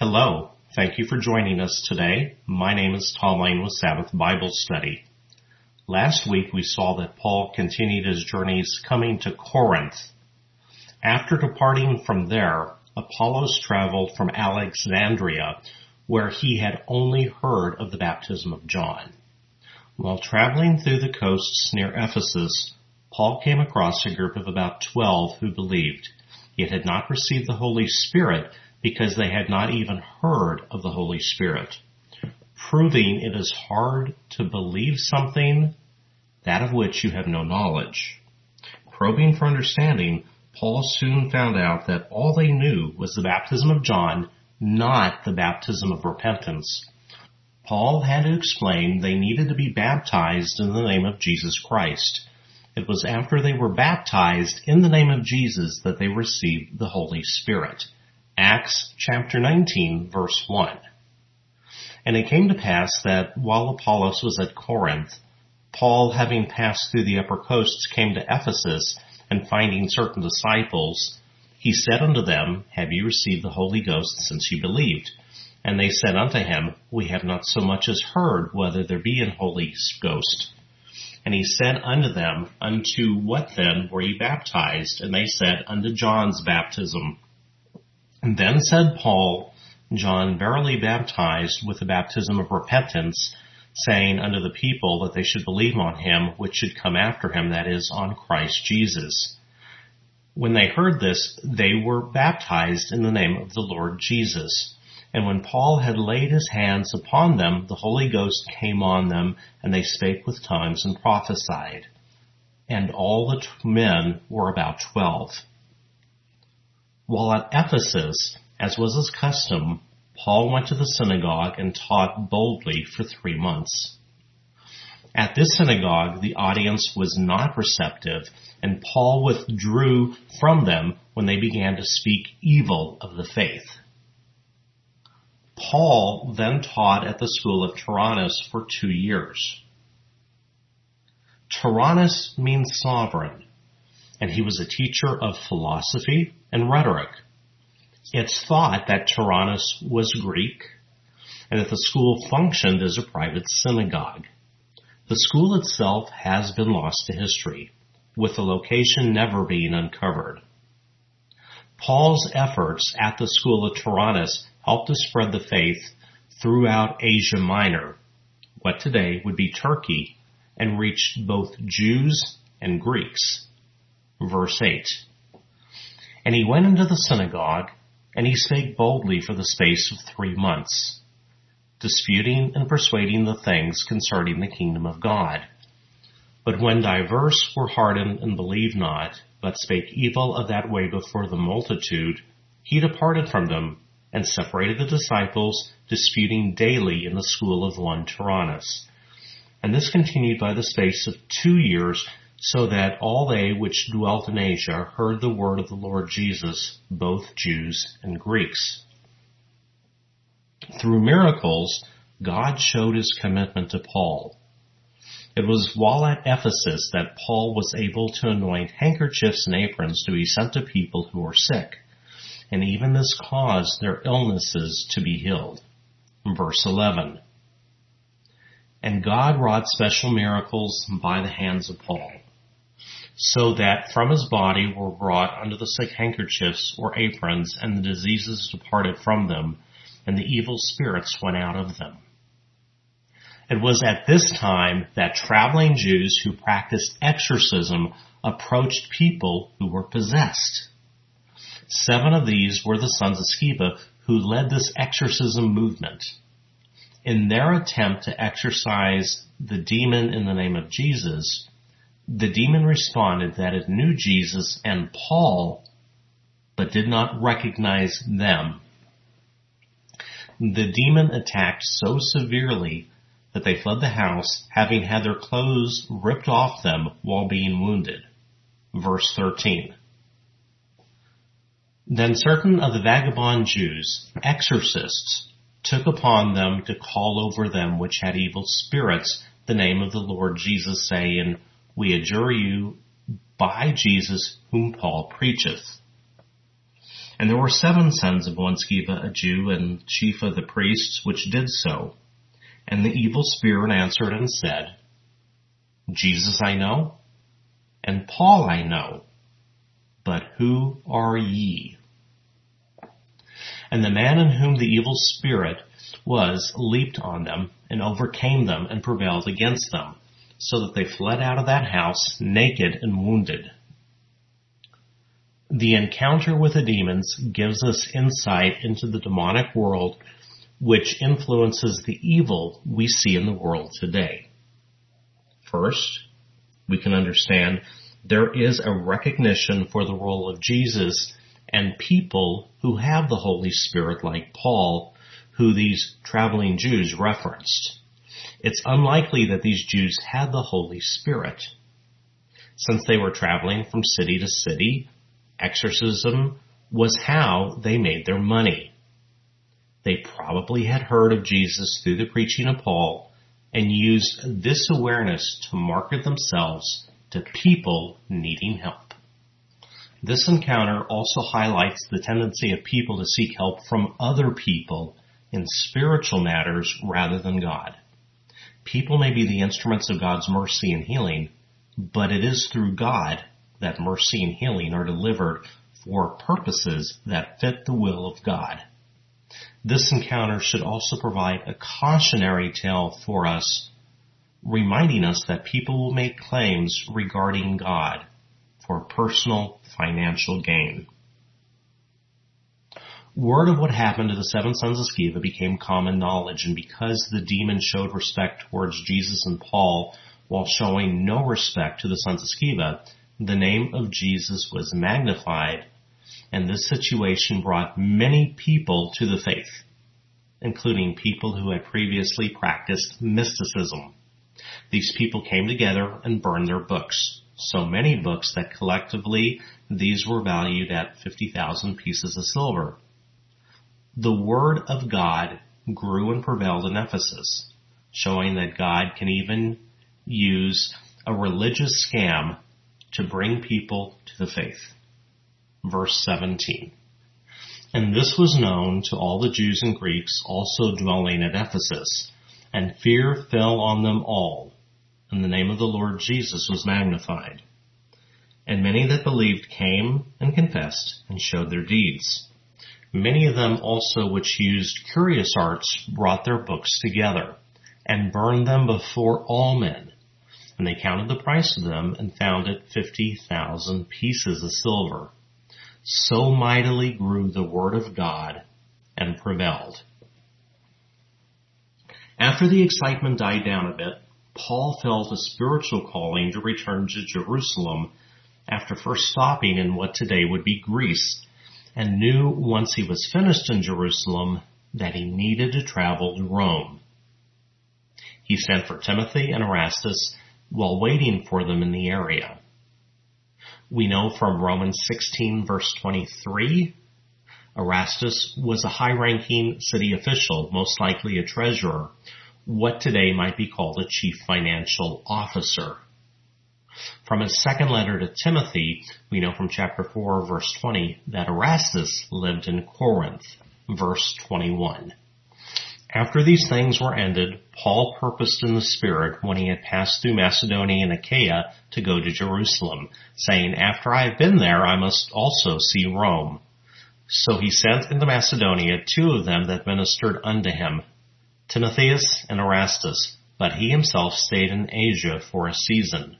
Hello. Thank you for joining us today. My name is Tom Lane with Sabbath Bible Study. Last week we saw that Paul continued his journeys coming to Corinth. After departing from there, Apollos traveled from Alexandria, where he had only heard of the baptism of John. While traveling through the coasts near Ephesus, Paul came across a group of about 12 who believed, yet had not received the Holy Spirit because they had not even heard of the Holy Spirit, proving it is hard to believe something, that of which you have no knowledge. Probing for understanding, Paul soon found out that all they knew was the baptism of John, not the baptism of repentance. Paul had to explain they needed to be baptized in the name of Jesus Christ. It was after they were baptized in the name of Jesus that they received the Holy Spirit. Acts chapter 19, verse 1. And it came to pass that while Apollos was at Corinth, Paul, having passed through the upper coasts, came to Ephesus, and finding certain disciples, he said unto them, Have ye received the Holy Ghost since ye believed? And they said unto him, We have not so much as heard whether there be an Holy Ghost. And he said unto them, Unto what then were ye baptized? And they said, Unto John's baptism. And then said Paul, John verily baptized with the baptism of repentance, saying unto the people that they should believe on him which should come after him, that is, on Christ Jesus. When they heard this, they were baptized in the name of the Lord Jesus. And when Paul had laid his hands upon them, the Holy Ghost came on them, and they spake with tongues and prophesied. And all the men were about 12. While at Ephesus, as was his custom, Paul went to the synagogue and taught boldly for 3 months. At this synagogue, the audience was not receptive, and Paul withdrew from them when they began to speak evil of the faith. Paul then taught at the school of Tyrannus for 2 years. Tyrannus means sovereign, and he was a teacher of philosophy and rhetoric. It's thought that Tyrannus was Greek, and that the school functioned as a private synagogue. The school itself has been lost to history, with the location never being uncovered. Paul's efforts at the school of Tyrannus helped to spread the faith throughout Asia Minor, what today would be Turkey, and reached both Jews and Greeks. Verse 8. And he went into the synagogue, and he spake boldly for the space of 3 months, disputing and persuading the things concerning the kingdom of God. But when divers were hardened and believed not, but spake evil of that way before the multitude, he departed from them, and separated the disciples, disputing daily in the school of one Tyrannus. And this continued by the space of 2 years, so that all they which dwelt in Asia heard the word of the Lord Jesus, both Jews and Greeks. Through miracles, God showed his commitment to Paul. It was while at Ephesus that Paul was able to anoint handkerchiefs and aprons to be sent to people who were sick, and even this caused their illnesses to be healed. Verse 11. And God wrought special miracles by the hands of Paul, so that from his body were brought unto the sick handkerchiefs or aprons, and the diseases departed from them, and the evil spirits went out of them. It was at this time that traveling Jews who practiced exorcism approached people who were possessed. 7 of these were the sons of Sceva, who led this exorcism movement. In their attempt to exorcise the demon in the name of Jesus, the demon responded that it knew Jesus and Paul, but did not recognize them. The demon attacked so severely that they fled the house, having had their clothes ripped off them while being wounded. Verse 13. Then certain of the vagabond Jews, exorcists, took upon them to call over them which had evil spirits the name of the Lord Jesus, saying, We adjure you by Jesus whom Paul preacheth. And there were 7 sons of one Sceva, a Jew, and chief of the priests, which did so. And the evil spirit answered and said, Jesus I know, and Paul I know, but who are ye? And the man in whom the evil spirit was leaped on them, and overcame them, and prevailed against them, so that they fled out of that house naked and wounded. The encounter with the demons gives us insight into the demonic world, which influences the evil we see in the world today. First, we can understand there is a recognition for the role of Jesus and people who have the Holy Spirit like Paul, who these traveling Jews referenced. It's unlikely that these Jews had the Holy Spirit. Since they were traveling from city to city, exorcism was how they made their money. They probably had heard of Jesus through the preaching of Paul and used this awareness to market themselves to people needing help. This encounter also highlights the tendency of people to seek help from other people in spiritual matters rather than God. People may be the instruments of God's mercy and healing, but it is through God that mercy and healing are delivered for purposes that fit the will of God. This encounter should also provide a cautionary tale for us, reminding us that people will make claims regarding God for personal financial gain. Word of what happened to the 7 sons of Sceva became common knowledge, and because the demon showed respect towards Jesus and Paul while showing no respect to the sons of Sceva, the name of Jesus was magnified, and this situation brought many people to the faith, including people who had previously practiced mysticism. These people came together and burned their books, so many books that collectively these were valued at 50,000 pieces of silver. The Word of God grew and prevailed in Ephesus, showing that God can even use a religious scam to bring people to the faith. Verse 17. And this was known to all the Jews and Greeks also dwelling at Ephesus, and fear fell on them all, and the name of the Lord Jesus was magnified. And many that believed came and confessed and showed their deeds. Many of them also which used curious arts brought their books together, and burned them before all men. And they counted the price of them, and found it 50,000 pieces of silver. So mightily grew the word of God and prevailed. After the excitement died down a bit, Paul felt a spiritual calling to return to Jerusalem after first stopping in what today would be Greece, and knew once he was finished in Jerusalem that he needed to travel to Rome. He sent for Timothy and Erastus while waiting for them in the area. We know from Romans 16 verse 23, Erastus was a high-ranking city official, most likely a treasurer, what today might be called a chief financial officer. From his second letter to Timothy, we know from chapter 4 verse 20 that Erastus lived in Corinth, verse 21. After these things were ended, Paul purposed in the Spirit, when he had passed through Macedonia and Achaia, to go to Jerusalem, saying, After I have been there, I must also see Rome. So he sent into Macedonia 2 of them that ministered unto him, Timotheus and Erastus, but he himself stayed in Asia for a season.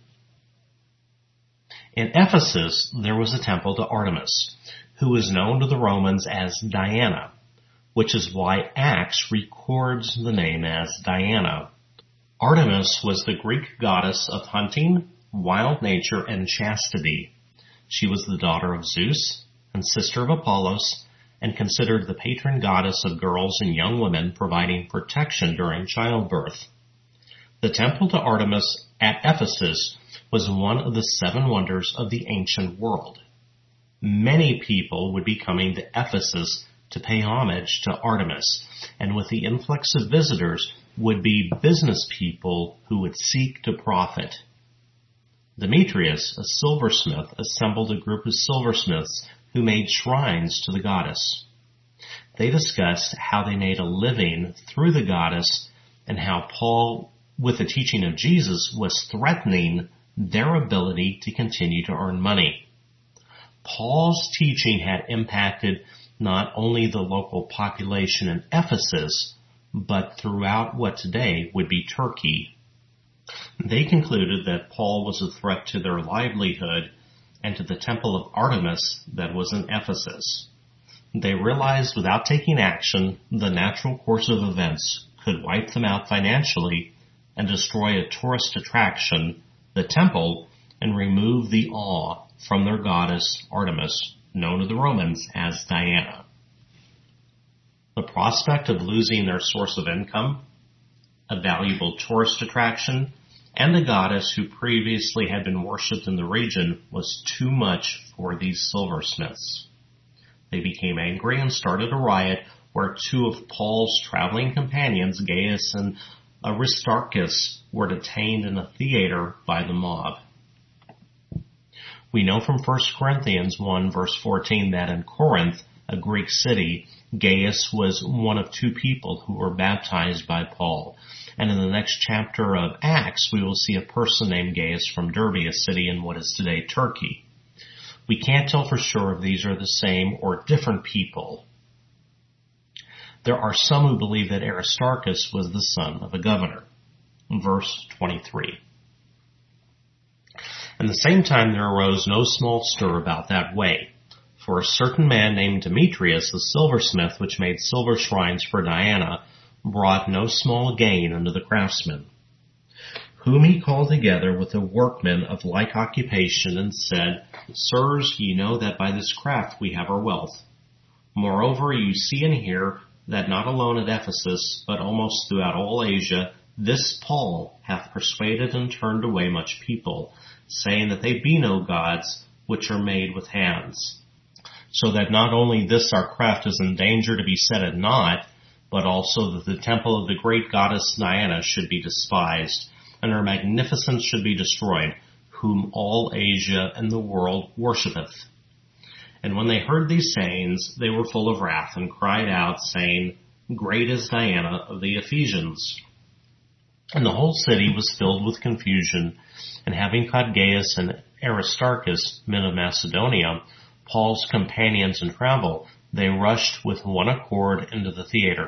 In Ephesus, there was a temple to Artemis, who was known to the Romans as Diana, which is why Acts records the name as Diana. Artemis was the Greek goddess of hunting, wild nature, and chastity. She was the daughter of Zeus and sister of Apollos, and considered the patron goddess of girls and young women, providing protection during childbirth. The temple to Artemis at Ephesus was one of the 7 wonders of the ancient world. Many people would be coming to Ephesus to pay homage to Artemis, and with the influx of visitors would be business people who would seek to profit. Demetrius, a silversmith, assembled a group of silversmiths who made shrines to the goddess. They discussed how they made a living through the goddess and how Paul, with the teaching of Jesus, was threatening their ability to continue to earn money. Paul's teaching had impacted not only the local population in Ephesus, but throughout what today would be Turkey. They concluded that Paul was a threat to their livelihood and to the temple of Artemis that was in Ephesus. They realized without taking action, the natural course of events could wipe them out financially and destroy a tourist attraction, the temple, and remove the awe from their goddess Artemis, known to the Romans as Diana. The prospect of losing their source of income, a valuable tourist attraction, and the goddess who previously had been worshipped in the region was too much for these silversmiths. They became angry and started a riot where two of Paul's traveling companions, Gaius and Aristarchus, were detained in a theater by the mob. We know from 1 Corinthians 1 verse 14 that in Corinth, a Greek city, Gaius was one of two people who were baptized by Paul. And in the next chapter of Acts, we will see a person named Gaius from Derbe, a city in what is today Turkey. We can't tell for sure if these are the same or different people. There are some who believe that Aristarchus was the son of a governor. Verse 23. At the same time there arose no small stir about that way. For a certain man named Demetrius, a silversmith, which made silver shrines for Diana, brought no small gain unto the craftsmen, whom he called together with the workmen of like occupation, and said, Sirs, ye know that by this craft we have our wealth. Moreover, you see and hear that not alone at Ephesus, but almost throughout all Asia, this Paul hath persuaded and turned away much people, saying that they be no gods which are made with hands. So that not only this our craft is in danger to be set at naught, but also that the temple of the great goddess Diana should be despised, and her magnificence should be destroyed, whom all Asia and the world worshipeth. And when they heard these sayings, they were full of wrath, and cried out, saying, Great is Diana of the Ephesians. And the whole city was filled with confusion, and having caught Gaius and Aristarchus, men of Macedonia, Paul's companions in travel, they rushed with one accord into the theater.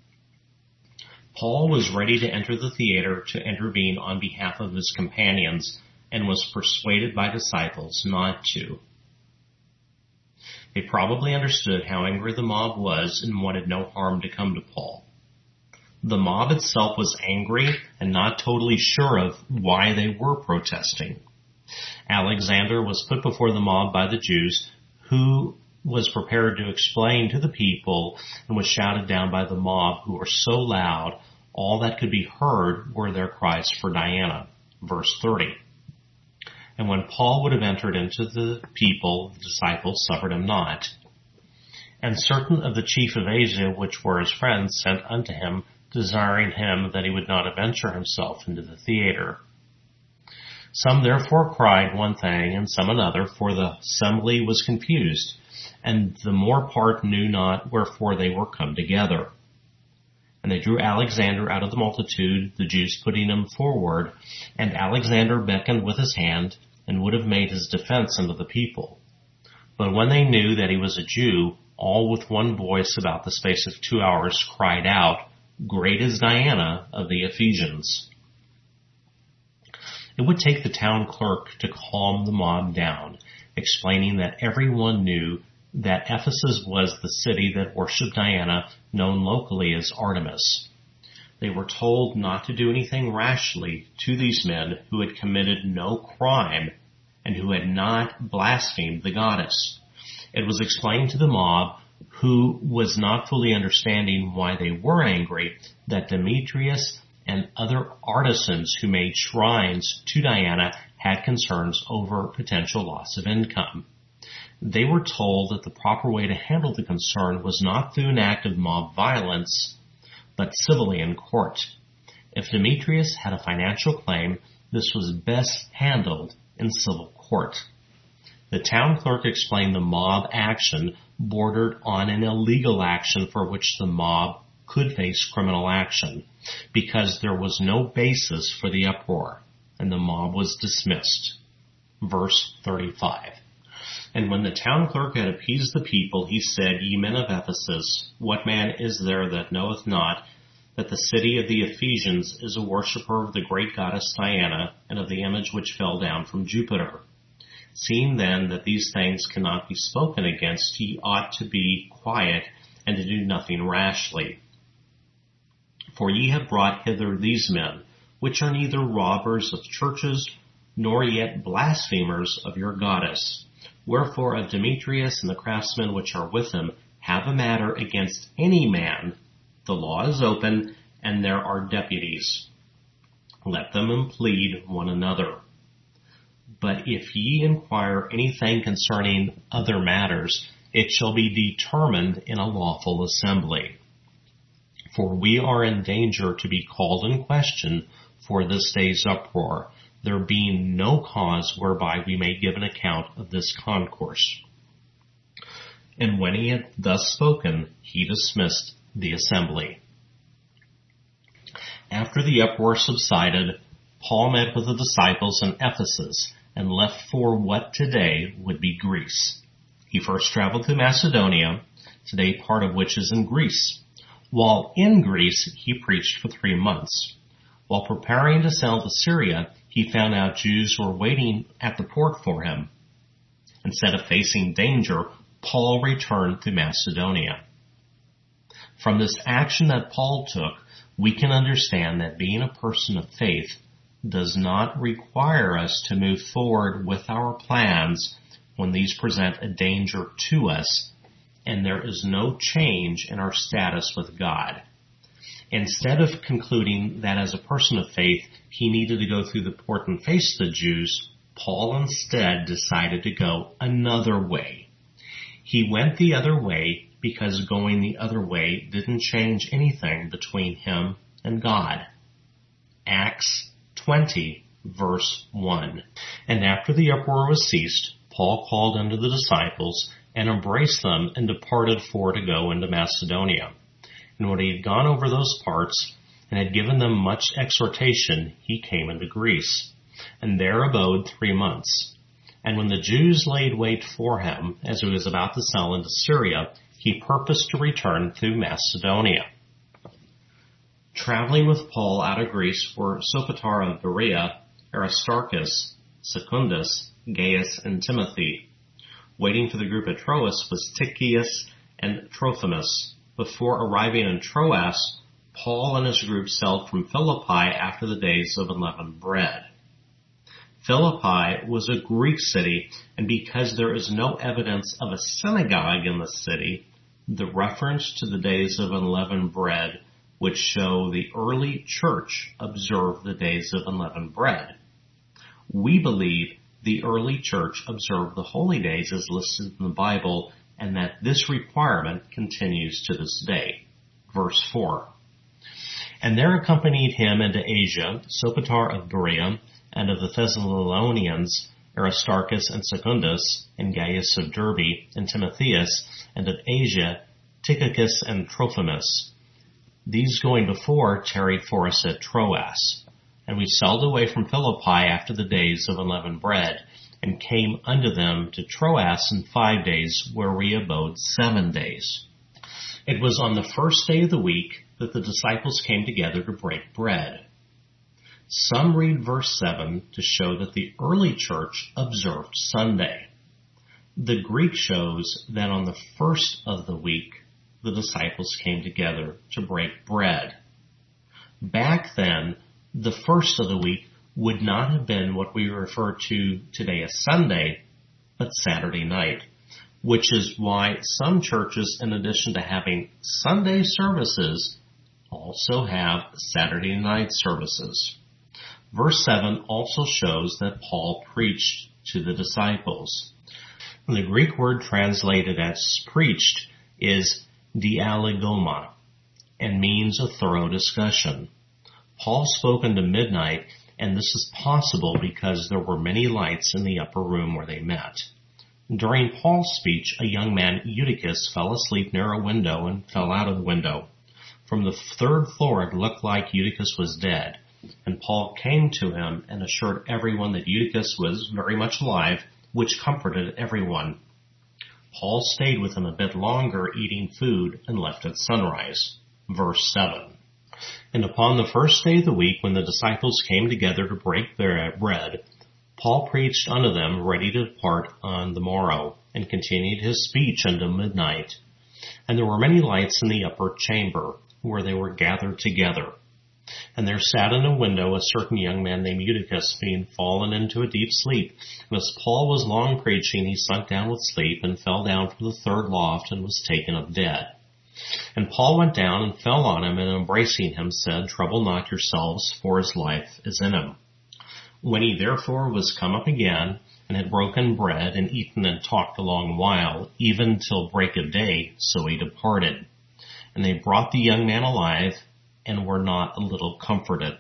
Paul was ready to enter the theater to intervene on behalf of his companions, and was persuaded by disciples not to. They probably understood how angry the mob was and wanted no harm to come to Paul. The mob itself was angry and not totally sure of why they were protesting. Alexander was put before the mob by the Jews, who was prepared to explain to the people and was shouted down by the mob, who were so loud, all that could be heard were their cries for Diana. Verse 30. And when Paul would have entered into the people, the disciples suffered him not. And certain of the chief of Asia, which were his friends, sent unto him, desiring him that he would not adventure himself into the theater. Some therefore cried one thing, and some another, for the assembly was confused, and the more part knew not wherefore they were come together. And they drew Alexander out of the multitude, the Jews putting him forward, and Alexander beckoned with his hand, and would have made his defense unto the people. But when they knew that he was a Jew, all with one voice about the space of 2 hours cried out, Great is Diana of the Ephesians. It would take the town clerk to calm the mob down, explaining that everyone knew that Ephesus was the city that worshipped Diana, known locally as Artemis. They were told not to do anything rashly to these men who had committed no crime and who had not blasphemed the goddess. It was explained to the mob, who was not fully understanding why they were angry, that Demetrius and other artisans who made shrines to Diana had concerns over potential loss of income. They were told that the proper way to handle the concern was not through an act of mob violence, but civilly in court. If Demetrius had a financial claim, this was best handled in civil court. The town clerk explained the mob action bordered on an illegal action for which the mob could face criminal action because there was no basis for the uproar, and the mob was dismissed. Verse 35. And when the town clerk had appeased the people, he said, Ye men of Ephesus, what man is there that knoweth not that the city of the Ephesians is a worshipper of the great goddess Diana and of the image which fell down from Jupiter? Seeing then that these things cannot be spoken against, ye ought to be quiet and to do nothing rashly. For ye have brought hither these men, which are neither robbers of churches, nor yet blasphemers of your goddess. Wherefore of Demetrius and the craftsmen which are with him have a matter against any man. The law is open, and there are deputies. Let them plead one another. But if ye inquire anything concerning other matters, it shall be determined in a lawful assembly. For we are in danger to be called in question for this day's uproar, there being no cause whereby we may give an account of this concourse. And when he had thus spoken, he dismissed the assembly. After the uproar subsided, Paul met with the disciples in Ephesus and left for what today would be Greece. He first traveled to Macedonia, today part of which is in Greece. While in Greece, he preached for 3 months. While preparing to sail to Syria, he found out Jews were waiting at the port for him. Instead of facing danger, Paul returned to Macedonia. From this action that Paul took, we can understand that being a person of faith does not require us to move forward with our plans when these present a danger to us, and there is no change in our status with God. Instead of concluding that as a person of faith, he needed to go through the port and face the Jews, Paul instead decided to go another way. He went the other way because going the other way didn't change anything between him and God. Acts 20, verse 1. And after the uproar was ceased, Paul called unto the disciples and embraced them and departed for to go into Macedonia. And when he had gone over those parts and had given them much exhortation, he came into Greece, and there abode 3 months. And when the Jews laid wait for him, as he was about to sail into Syria, he purposed to return through Macedonia. Traveling with Paul out of Greece were Sopater of Berea, Aristarchus, Secundus, Gaius, and Timothy. Waiting for the group at Troas was Tychicus and Trophimus. Before arriving in Troas, Paul and his group sailed from Philippi after the days of unleavened bread. Philippi was a Greek city, and because there is no evidence of a synagogue in the city, the reference to the days of unleavened bread would show the early church observed the days of unleavened bread. We believe the early church observed the holy days as listed in the Bible, and that this requirement continues to this day. Verse 4. And there accompanied him into Asia Sopater of Berea, and of the Thessalonians Aristarchus and Secundus, and Gaius of Derbe, and Timotheus, and of Asia Tychicus and Trophimus. These going before tarried for us at Troas. And we sailed away from Philippi after the days of unleavened bread, and came unto them to Troas in 5 days, where we abode 7 days. It was on the first day of the week that the disciples came together to break bread. Some read verse 7 to show that the early church observed Sunday. The Greek shows that on the first of the week, the disciples came together to break bread. Back then, the first of the week would not have been what we refer to today as Sunday, but Saturday night, which is why some churches, in addition to having Sunday services, also have Saturday night services. Verse 7 also shows that Paul preached to the disciples. The Greek word translated as preached is dialogoma and means a thorough discussion. Paul spoke unto midnight, and this is possible because there were many lights in the upper room where they met. During Paul's speech, a young man, Eutychus, fell asleep near a window and fell out of the window. From the third floor, it looked like Eutychus was dead, and Paul came to him and assured everyone that Eutychus was very much alive, which comforted everyone. Paul stayed with him a bit longer, eating food, and left at sunrise. Verse 7. And upon the first day of the week, when the disciples came together to break their bread, Paul preached unto them, ready to depart on the morrow, and continued his speech until midnight. And there were many lights in the upper chamber, where they were gathered together. And there sat in a window a certain young man named Eutychus, being fallen into a deep sleep. And as Paul was long preaching, he sunk down with sleep, and fell down from the third loft, and was taken up dead. And Paul went down and fell on him, and embracing him said, Trouble not yourselves, for his life is in him. When he therefore was come up again, and had broken bread, and eaten and talked a long while, even till break of day, so he departed. And they brought the young man alive, and were not a little comforted.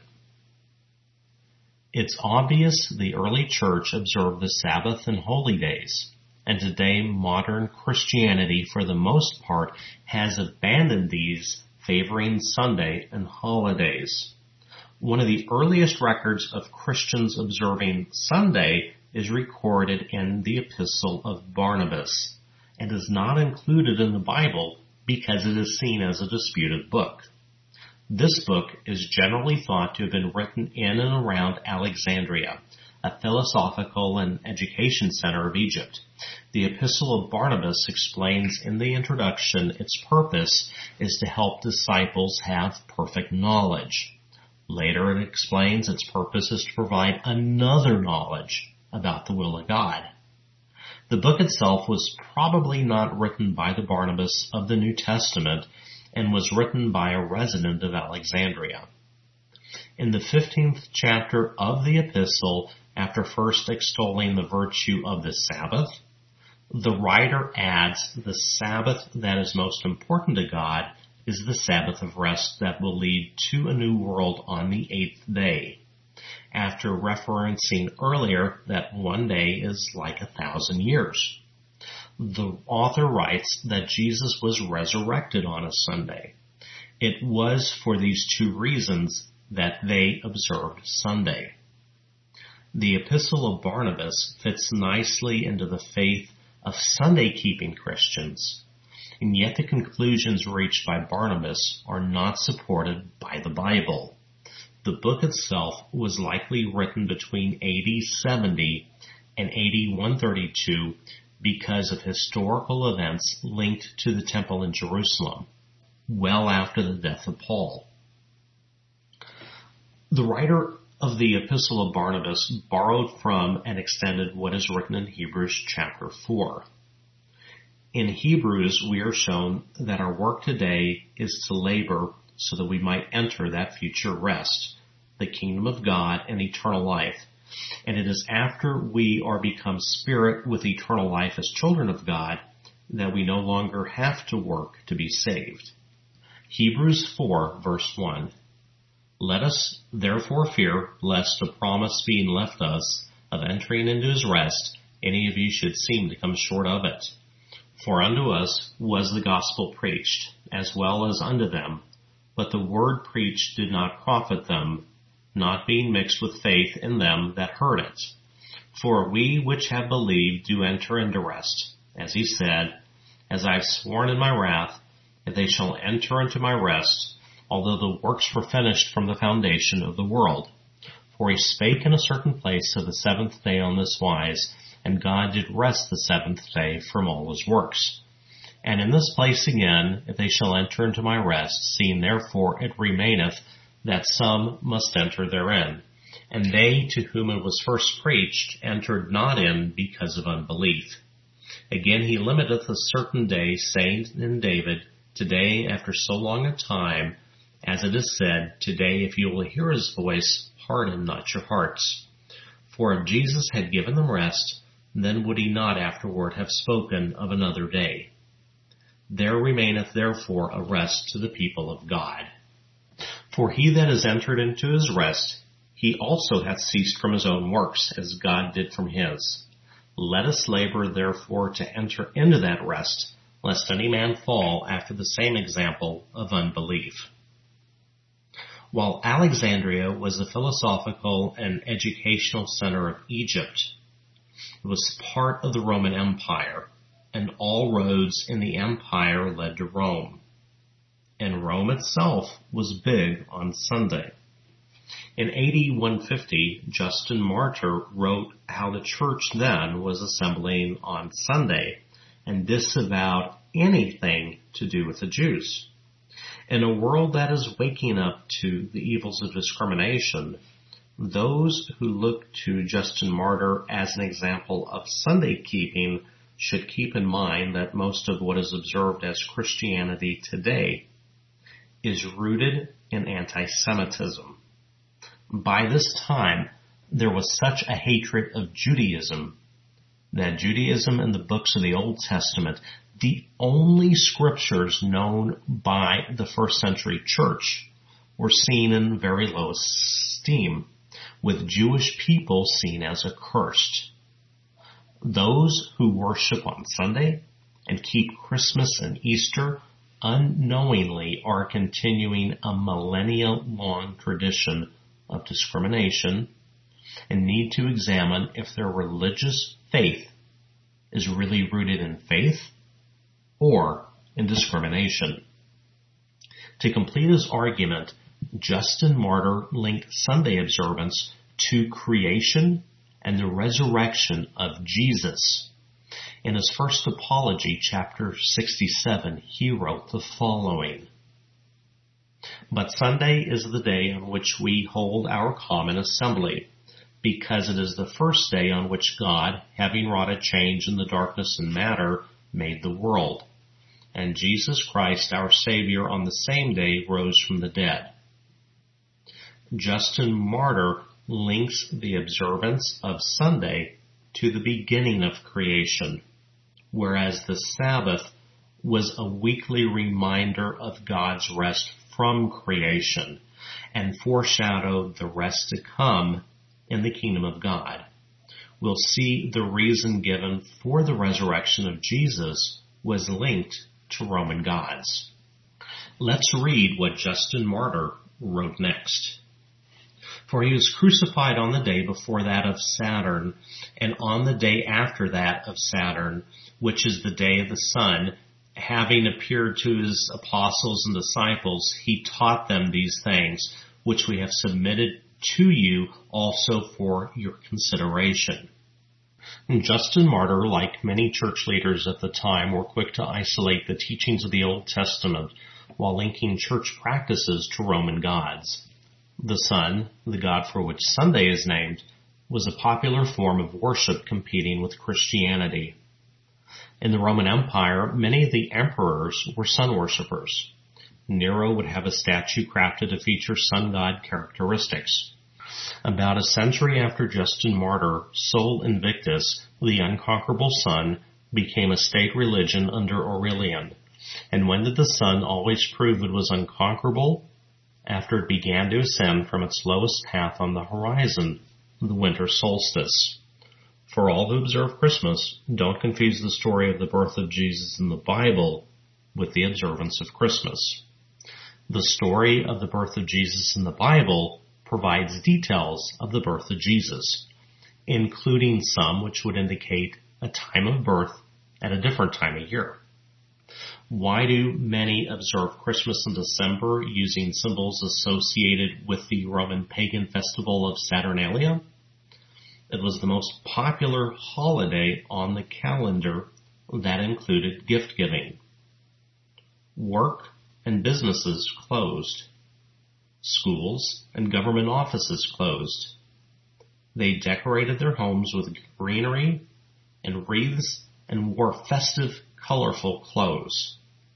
It's obvious the early church observed the Sabbath and holy days, and today modern Christianity, for the most part, has abandoned these, favoring Sunday and holidays. One of the earliest records of Christians observing Sunday is recorded in the Epistle of Barnabas, and is not included in the Bible because it is seen as a disputed book. This book is generally thought to have been written in and around Alexandria, a philosophical and education center of Egypt. The Epistle of Barnabas explains in the introduction its purpose is to help disciples have perfect knowledge. Later it explains its purpose is to provide another knowledge about the will of God. The book itself was probably not written by the Barnabas of the New Testament, and was written by a resident of Alexandria. In the 15th chapter of the epistle, after first extolling the virtue of the Sabbath, the writer adds the Sabbath that is most important to God is the Sabbath of rest that will lead to a new world on the 8th day, after referencing earlier that one day is like 1,000 years. The author writes that Jesus was resurrected on a Sunday. It was for these two reasons that they observed Sunday. The Epistle of Barnabas fits nicely into the faith of Sunday-keeping Christians, and yet the conclusions reached by Barnabas are not supported by the Bible. The book itself was likely written between AD 70 and AD 132 because of historical events linked to the temple in Jerusalem, well after the death of Paul. The writer of the Epistle of Barnabas borrowed from and extended what is written in Hebrews chapter 4. In Hebrews, we are shown that our work today is to labor so that we might enter that future rest, the kingdom of God and eternal life. And it is after we are become spirit with eternal life as children of God that we no longer have to work to be saved. Hebrews 4 verse 1. Let us therefore fear, lest a promise being left us of entering into his rest, any of you should seem to come short of it. For unto us was the gospel preached, as well as unto them, but the word preached did not profit them, not being mixed with faith in them that heard it. For we which have believed do enter into rest, as he said, As I have sworn in my wrath, if they shall enter into my rest, although the works were finished from the foundation of the world. For he spake in a certain place of the seventh day on this wise, and God did rest the seventh day from all his works. And in this place again, if they shall enter into my rest, seeing therefore it remaineth that some must enter therein. And they to whom it was first preached entered not in because of unbelief. Again he limiteth a certain day, saying in David, Today, after so long a time, as it is said, Today, if you will hear his voice, harden not your hearts. For if Jesus had given them rest, then would he not afterward have spoken of another day. There remaineth therefore a rest to the people of God. For he that is entered into his rest, he also hath ceased from his own works, as God did from his, Let us labor therefore to enter into that rest, lest any man fall after the same example of unbelief. While Alexandria was the philosophical and educational center of Egypt, it was part of the Roman Empire, and all roads in the empire led to Rome. And Rome itself was big on Sunday. In AD 150, Justin Martyr wrote how the church then was assembling on Sunday and disavowed anything to do with the Jews. In a world that is waking up to the evils of discrimination, those who look to Justin Martyr as an example of Sunday keeping should keep in mind that most of what is observed as Christianity today is rooted in anti-Semitism. By this time, there was such a hatred of Judaism that Judaism and the books of the Old Testament, the only scriptures known by the first century church, were seen in very low esteem, with Jewish people seen as accursed. Those who worship on Sunday and keep Christmas and Easter unknowingly are continuing a millennia-long tradition of discrimination and need to examine if their religious faith is really rooted in faith or in discrimination. To complete his argument, Justin Martyr linked Sunday observance to creation and the resurrection of Jesus. In his first apology, chapter 67, he wrote the following: "But Sunday is the day on which we hold our common assembly, because it is the first day on which God, having wrought a change in the darkness and matter, made the world. And Jesus Christ, our Savior, on the same day rose from the dead." Justin Martyr links the observance of Sunday to the beginning of creation, whereas the Sabbath was a weekly reminder of God's rest from creation and foreshadowed the rest to come in the kingdom of God. We'll see the reason given for the resurrection of Jesus was linked to Roman gods. Let's read what Justin Martyr wrote next. "For he was crucified on the day before that of Saturn, and on the day after that of Saturn, which is the day of the sun, having appeared to his apostles and disciples, he taught them these things, which we have submitted to you also for your consideration." Justin Martyr, like many church leaders at the time, were quick to isolate the teachings of the Old Testament while linking church practices to Roman gods. The sun, the god for which Sunday is named, was a popular form of worship competing with Christianity. In the Roman Empire, many of the emperors were sun worshippers. Nero would have a statue crafted to feature sun god characteristics. About a century after Justin Martyr, Sol Invictus, the unconquerable sun, became a state religion under Aurelian. And when did the sun always prove it was unconquerable? After it began to ascend from its lowest path on the horizon, the winter solstice. For all who observe Christmas, don't confuse the story of the birth of Jesus in the Bible with the observance of Christmas. The story of the birth of Jesus in the Bible provides details of the birth of Jesus, including some which would indicate a time of birth at a different time of year. Why do many observe Christmas in December using symbols associated with the Roman pagan festival of Saturnalia? It was the most popular holiday on the calendar that included gift giving. Work and businesses closed. Schools and government offices closed. They decorated their homes with greenery and wreaths and wore festive, colorful clothes.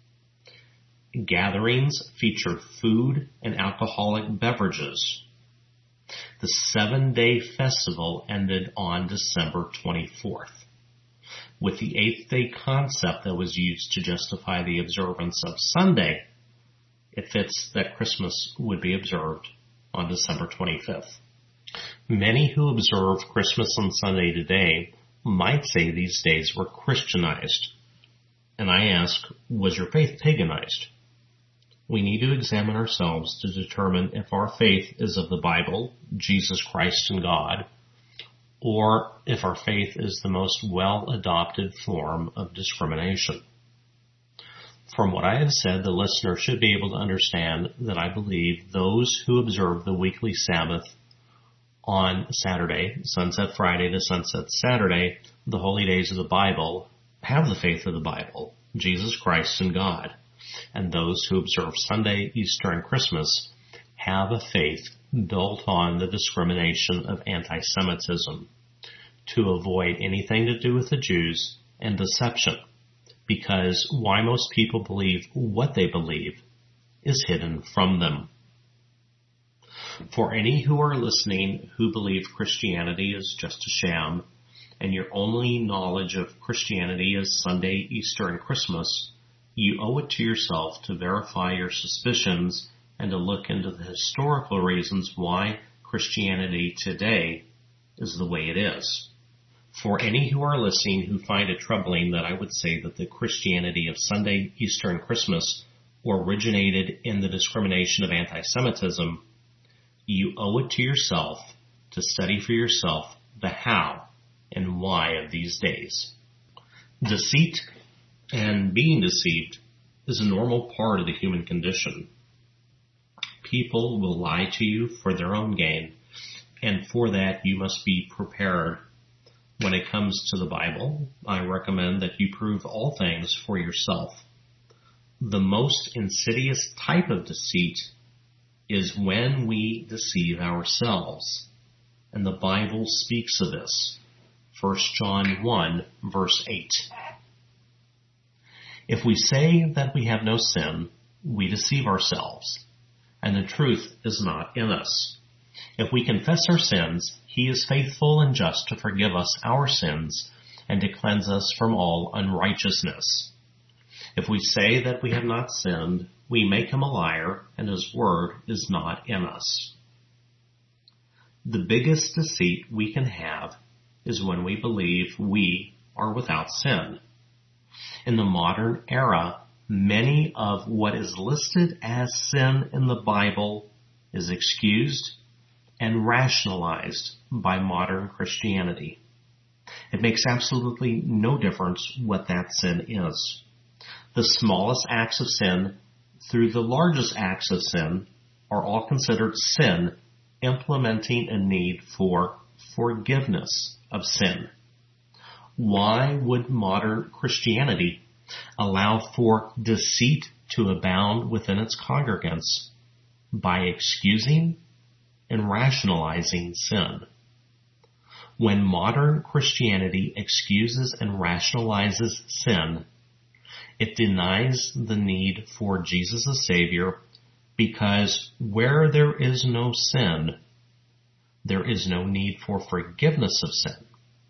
Gatherings featured food and alcoholic beverages. The 7-day festival ended on December 24th, with the 8th-day concept that was used to justify the observance of Sunday. It fits that Christmas would be observed on December 25th. Many who observe Christmas on Sunday today might say these days were Christianized. And I ask, was your faith paganized? We need to examine ourselves to determine if our faith is of the Bible, Jesus Christ and God, or if our faith is the most well-adopted form of discrimination. From what I have said, the listener should be able to understand that I believe those who observe the weekly Sabbath on Saturday, Sunset Friday to Sunset Saturday, the holy days of the Bible, have the faith of the Bible, Jesus Christ and God. And those who observe Sunday, Easter, and Christmas have a faith built on the discrimination of anti-Semitism to avoid anything to do with the Jews and deception, because why most people believe what they believe is hidden from them. For any who are listening who believe Christianity is just a sham, and your only knowledge of Christianity is Sunday, Easter, and Christmas, you owe it to yourself to verify your suspicions and to look into the historical reasons why Christianity today is the way it is. For any who are listening who find it troubling that I would say that the Christianity of Sunday, Easter, and Christmas originated in the discrimination of anti-Semitism, you owe it to yourself to study for yourself the how and why of these days. Deceit and being deceived is a normal part of the human condition. People will lie to you for their own gain, and for that you must be prepared. When it comes to the Bible, I recommend that you prove all things for yourself. The most insidious type of deceit is when we deceive ourselves, and the Bible speaks of this. 1 John 1, verse 8. If we say that we have no sin, we deceive ourselves, and the truth is not in us. If we confess our sins, He is faithful and just to forgive us our sins and to cleanse us from all unrighteousness. If we say that we have not sinned, we make Him a liar, and His word is not in us. The biggest deceit we can have is when we believe we are without sin. In the modern era, many of what is listed as sin in the Bible is excused and rationalized by modern Christianity. It makes absolutely no difference what that sin is. The smallest acts of sin through the largest acts of sin are all considered sin, implementing a need for forgiveness of sin. Why would modern Christianity allow for deceit to abound within its congregants by excusing and rationalizing sin? When modern Christianity excuses and rationalizes sin, it denies the need for Jesus as Savior, because where there is no sin, there is no need for forgiveness of sin.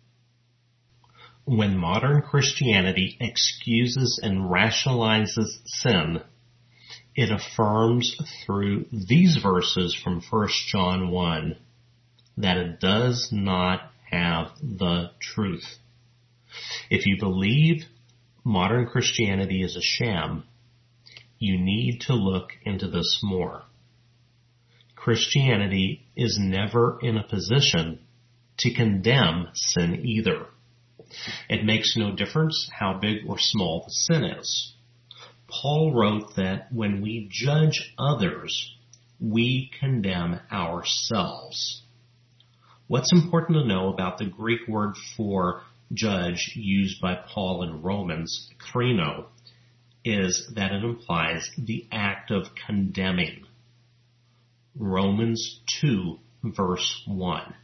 When modern Christianity excuses and rationalizes sin, it affirms through these verses from 1 John 1 that it does not have the truth. If you believe modern Christianity is a sham, you need to look into this more. Christianity is never in a position to condemn sin either. It makes no difference how big or small the sin is. Paul wrote that when we judge others, we condemn ourselves. What's important to know about the Greek word for judge used by Paul in Romans, krino, is that it implies the act of condemning. Romans 2, verse 1.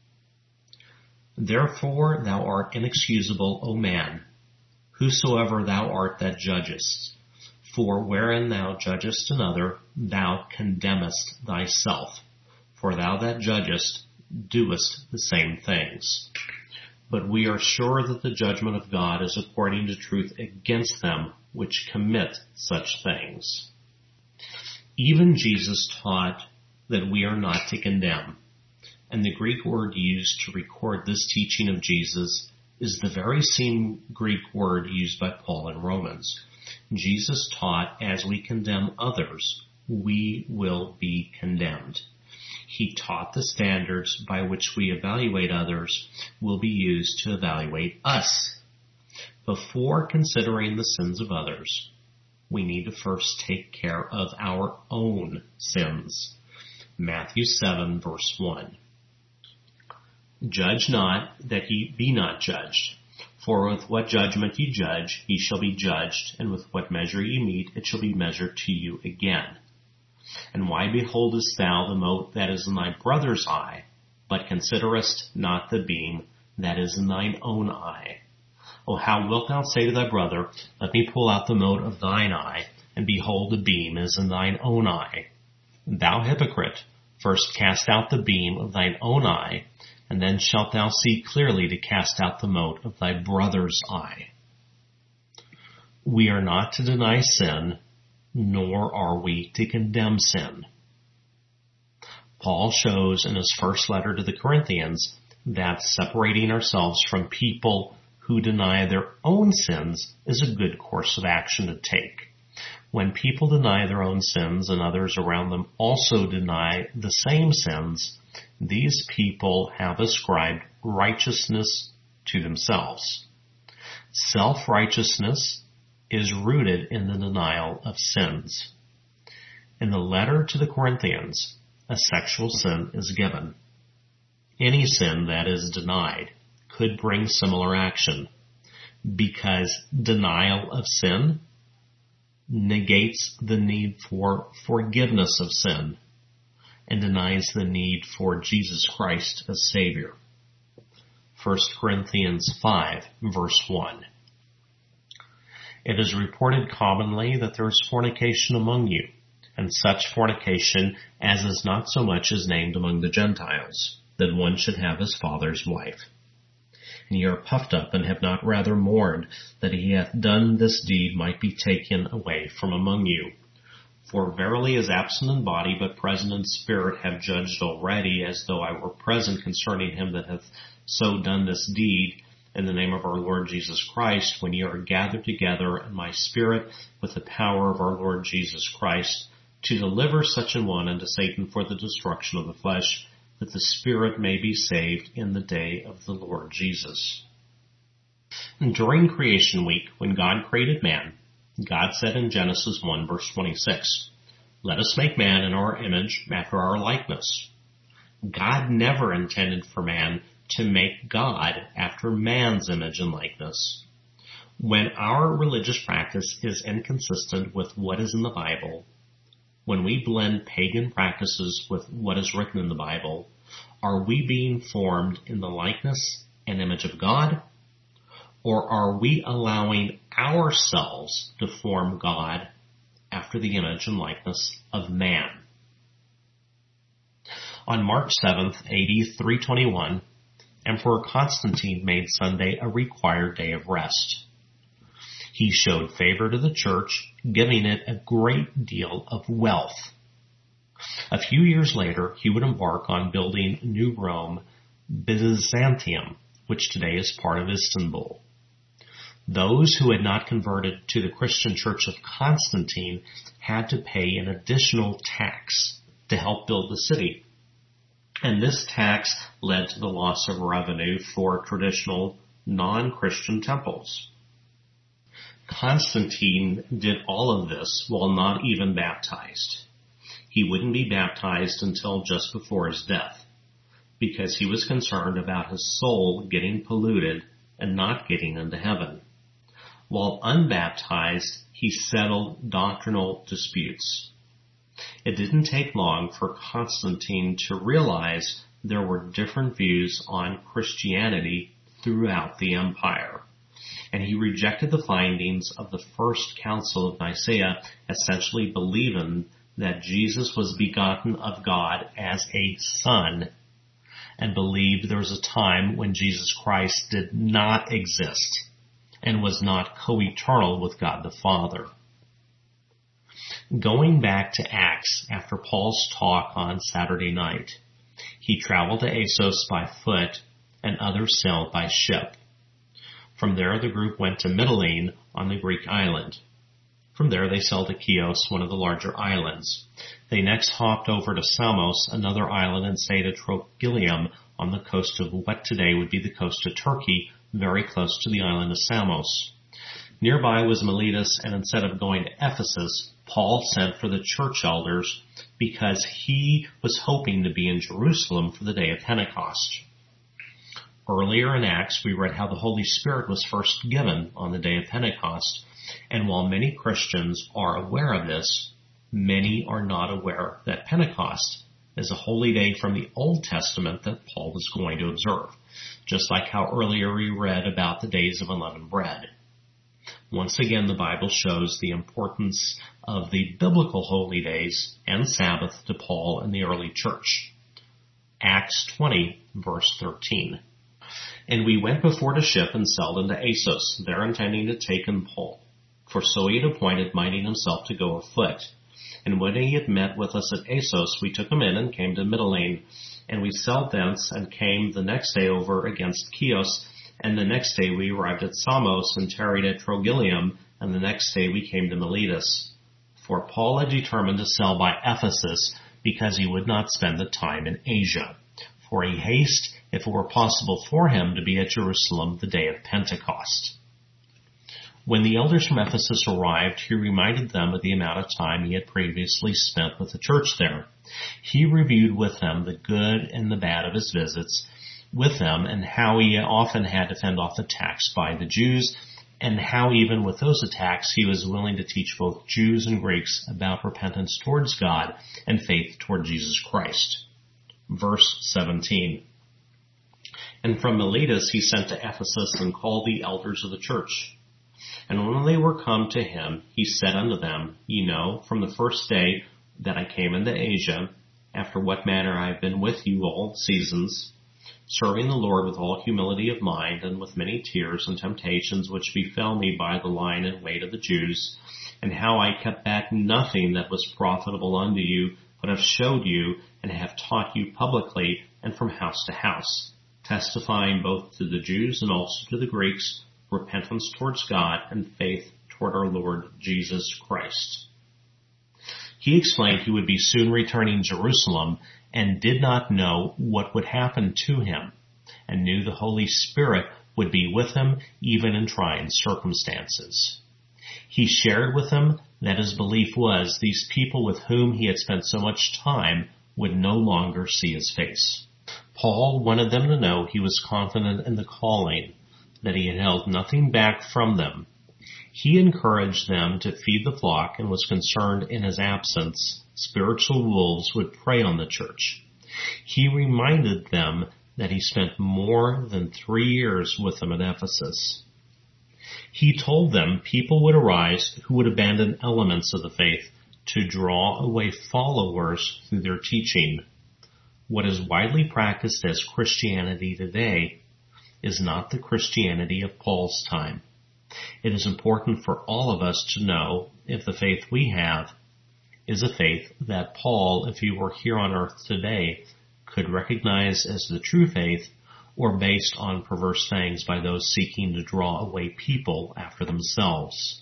Therefore thou art inexcusable, O man, whosoever thou art that judgest. For wherein thou judgest another, thou condemnest thyself. For thou that judgest doest the same things. But we are sure that the judgment of God is according to truth against them which commit such things. Even Jesus taught that we are not to condemn. And the Greek word used to record this teaching of Jesus is the very same Greek word used by Paul in Romans. Jesus taught, as we condemn others, we will be condemned. He taught the standards by which we evaluate others will be used to evaluate us. Before considering the sins of others, we need to first take care of our own sins. Matthew 7, verse 1. Judge not, that ye be not judged. For with what judgment ye judge, ye shall be judged, and with what measure ye mete, it shall be measured to you again. And why beholdest thou the mote that is in thy brother's eye, but considerest not the beam that is in thine own eye? O how wilt thou say to thy brother, let me pull out the mote of thine eye, and behold, the beam is in thine own eye? Thou hypocrite, first cast out the beam of thine own eye, and then shalt thou see clearly to cast out the mote of thy brother's eye. We are not to deny sin, nor are we to condemn sin. Paul shows in his first letter to the Corinthians that separating ourselves from people who deny their own sins is a good course of action to take. When people deny their own sins and others around them also deny the same sins, these people have ascribed righteousness to themselves. Self-righteousness is rooted in the denial of sins. In the letter to the Corinthians, a sexual sin is given. Any sin that is denied could bring similar action, because denial of sin negates the need for forgiveness of sin and denies the need for Jesus Christ as Savior. 1 Corinthians 5, verse 1. It is reported commonly that there is fornication among you, and such fornication as is not so much as named among the Gentiles, that one should have his father's wife. And ye are puffed up, and have not rather mourned that he hath done this deed might be taken away from among you. For verily as absent in body, but present in spirit, have judged already, as though I were present concerning him that hath so done this deed, in the name of our Lord Jesus Christ, when ye are gathered together in my spirit with the power of our Lord Jesus Christ, to deliver such an one unto Satan for the destruction of the flesh, that the spirit may be saved in the day of the Lord Jesus. And during creation week, when God created man, God said in Genesis 1 verse 26, let us make man in our image after our likeness. God never intended for man to make God after man's image and likeness. When our religious practice is inconsistent with what is in the Bible, when we blend pagan practices with what is written in the Bible, are we being formed in the likeness and image of God? Or are we allowing ourselves to form God after the image and likeness of man? On March 7th, AD 321, Emperor Constantine made Sunday a required day of rest. He showed favor to the church, giving it a great deal of wealth. A few years later, he would embark on building New Rome, Byzantium, which today is part of Istanbul. Those who had not converted to the Christian Church of Constantine had to pay an additional tax to help build the city. And this tax led to the loss of revenue for traditional non-Christian temples. Constantine did all of this while not even baptized. He wouldn't be baptized until just before his death, because he was concerned about his soul getting polluted and not getting into heaven. While unbaptized, he settled doctrinal disputes. It didn't take long for Constantine to realize there were different views on Christianity throughout the empire, and he rejected the findings of the First Council of Nicaea, essentially believing that Jesus was begotten of God as a son, and believed there was a time when Jesus Christ did not exist and was not co-eternal with God the Father. Going back to Acts after Paul's talk on Saturday night, he traveled to Assos by foot and others sailed by ship. From there the group went to Mytilene on the Greek island. From there they sailed to Chios, one of the larger islands. They next hopped over to Samos, another island, and stayed at Trogyllium on the coast of what today would be the coast of Turkey, very close to the island of Samos. Nearby was Miletus, and instead of going to Ephesus, Paul sent for the church elders because he was hoping to be in Jerusalem for the day of Pentecost. Earlier in Acts, we read how the Holy Spirit was first given on the day of Pentecost, and while many Christians are aware of this, many are not aware that Pentecost is a holy day from the Old Testament that Paul was going to observe, just like how earlier we read about the days of unleavened bread. Once again, the Bible shows the importance of the biblical holy days and Sabbath to Paul and the early church. Acts 20, verse 13. And we went before the ship and sailed into Assos, there intending to take in Paul. For so he had appointed, minding himself to go afoot. And when he had met with us at Assos, we took him in and came to Mytilene. And we sailed thence and came the next day over against Chios. And the next day we arrived at Samos and tarried at Trogyllium. And the next day we came to Miletus. For Paul had determined to sail by Ephesus because he would not spend the time in Asia. For he hasted, if it were possible for him, to be at Jerusalem the day of Pentecost. When the elders from Ephesus arrived, he reminded them of the amount of time he had previously spent with the church there. He reviewed with them the good and the bad of his visits with them, and how he often had to fend off attacks by the Jews, and how even with those attacks he was willing to teach both Jews and Greeks about repentance towards God and faith toward Jesus Christ. Verse 17. And from Miletus he sent to Ephesus and called the elders of the church. And when they were come to him, he said unto them, Ye know, from the first day that I came into Asia, after what manner I have been with you all seasons, serving the Lord with all humility of mind, and with many tears and temptations which befell me by the line and weight of the Jews, and how I kept back nothing that was profitable unto you, but have showed you, and have taught you publicly, and from house to house, testifying both to the Jews and also to the Greeks, repentance towards God and faith toward our Lord Jesus Christ. He explained he would be soon returning to Jerusalem and did not know what would happen to him, and knew the Holy Spirit would be with him even in trying circumstances. He shared with them that his belief was these people with whom he had spent so much time would no longer see his face. Paul wanted them to know he was confident in the calling, that he had held nothing back from them. He encouraged them to feed the flock and was concerned in his absence spiritual wolves would prey on the church. He reminded them that he spent more than 3 years with them at Ephesus. He told them people would arise who would abandon elements of the faith to draw away followers through their teaching. What is widely practiced as Christianity today is not the Christianity of Paul's time. It is important for all of us to know if the faith we have is a faith that Paul, if he were here on earth today, could recognize as the true faith, or based on perverse things by those seeking to draw away people after themselves.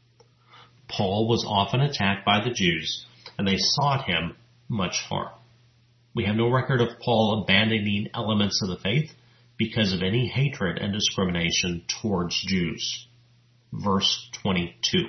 Paul was often attacked by the Jews, and they sought him much harm. We have no record of Paul abandoning elements of the faith because of any hatred and discrimination towards Jews. Verse 22.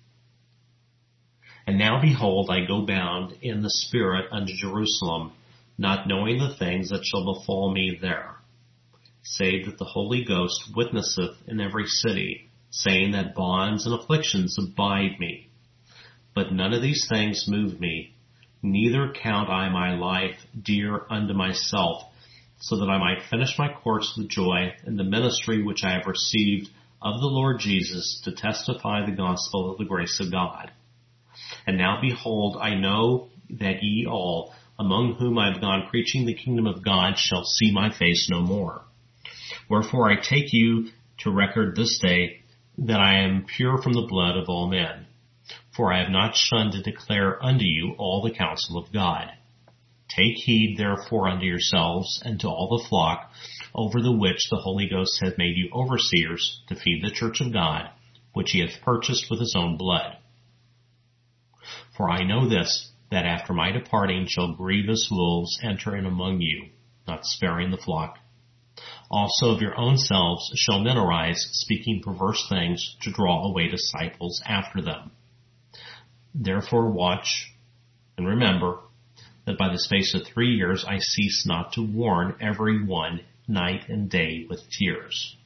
And now behold, I go bound in the Spirit unto Jerusalem, not knowing the things that shall befall me there, save that the Holy Ghost witnesseth in every city, saying that bonds and afflictions abide me. But none of these things move me, neither count I my life dear unto myself, so that I might finish my course with joy in the ministry which I have received of the Lord Jesus to testify the gospel of the grace of God. And now behold, I know that ye all, among whom I have gone preaching the kingdom of God, shall see my face no more. Wherefore I take you to record this day that I am pure from the blood of all men. For I have not shunned to declare unto you all the counsel of God. Take heed therefore unto yourselves and to all the flock over the which the Holy Ghost hath made you overseers to feed the church of God, which he hath purchased with his own blood. For I know this, that after my departing shall grievous wolves enter in among you, not sparing the flock. Also of your own selves shall men arise, speaking perverse things, to draw away disciples after them. Therefore watch, and remember, that by the space of 3 years I cease not to warn every one night and day with tears.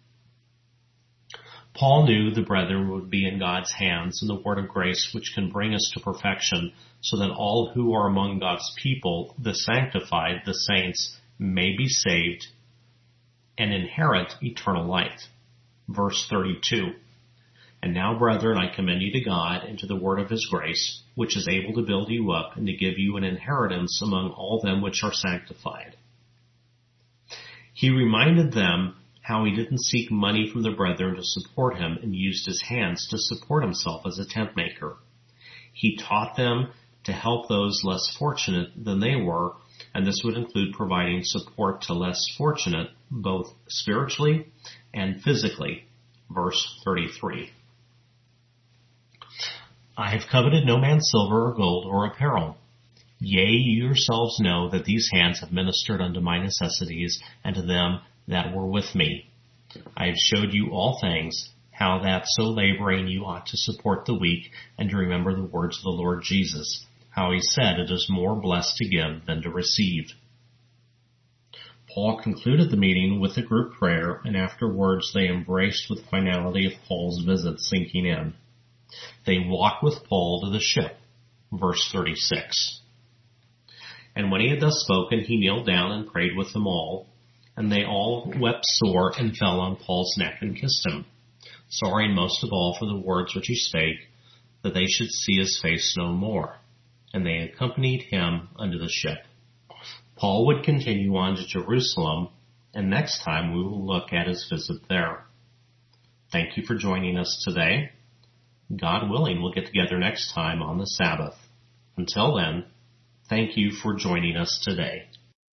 Paul knew the brethren would be in God's hands in the word of grace which can bring us to perfection, so that all who are among God's people, the sanctified, the saints, may be saved and inherit eternal life. Verse 32. And now, brethren, I commend you to God and to the word of his grace, which is able to build you up and to give you an inheritance among all them which are sanctified. He reminded them how he didn't seek money from the brethren to support him and used his hands to support himself as a tent maker. He taught them to help those less fortunate than they were, and this would include providing support to less fortunate, both spiritually and physically. Verse 33. I have coveted no man's silver or gold or apparel. Yea, you yourselves know that these hands have ministered unto my necessities and to them that were with me. I have showed you all things, how that so laboring you ought to support the weak and to remember the words of the Lord Jesus, how he said, it is more blessed to give than to receive. Paul concluded the meeting with a group prayer, and afterwards they embraced with finality of Paul's visit sinking in. They walked with Paul to the ship. Verse 36. And when he had thus spoken, he kneeled down and prayed with them all, and they all wept sore and fell on Paul's neck and kissed him, sorrowing most of all for the words which he spake, that they should see his face no more. And they accompanied him unto the ship. Paul would continue on to Jerusalem, and next time we will look at his visit there. Thank you for joining us today. God willing, we'll get together next time on the Sabbath. Until then, thank you for joining us today.